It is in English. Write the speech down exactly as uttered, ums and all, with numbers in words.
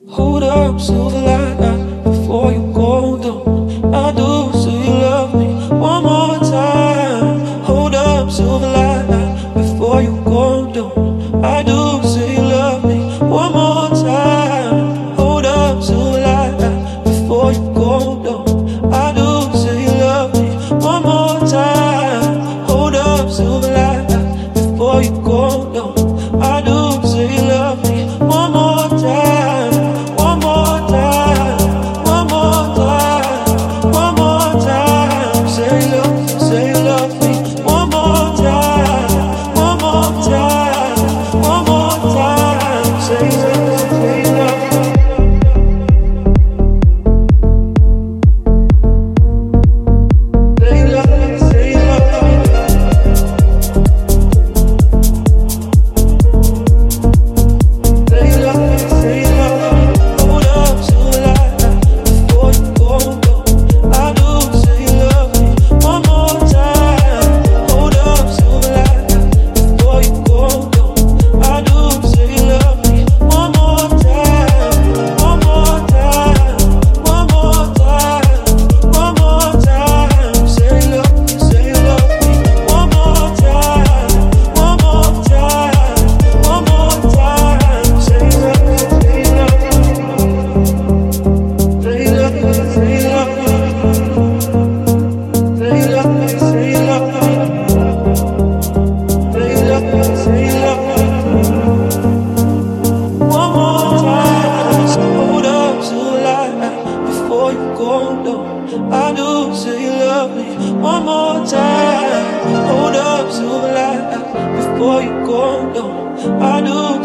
Hold up, silver light, before you go down. I do, so you love me one more time. Hold up, silver light, before you go down. I do, so you love me one more time. Hold up, silver light, before you go down. I do, so you love me one more time. Hold up, silver light, before you go down. I do, so you love me one more time. One more time, one more time, one more time. Say you love, say you love me. One more time, one more time, one more time. Say you love, say you love me. Say you love me, say you love me. Say you love me, say you love me. Hold up, so light, before you go down. I do, say you love me one more time. Hold up, so light, before you go down. I do, say you love me one more time. One more time, one more time, one more time. Say you love me, say you love me one more time. One more time, one more time. Say you love me, say you love me. Say you love me, say you love me. Say you love me, say you love me. Say you love me, say you love me. One more time. So hold up, so light, before you go down. I do, say you love me one more time. Hold up, so light, before you go down. I do,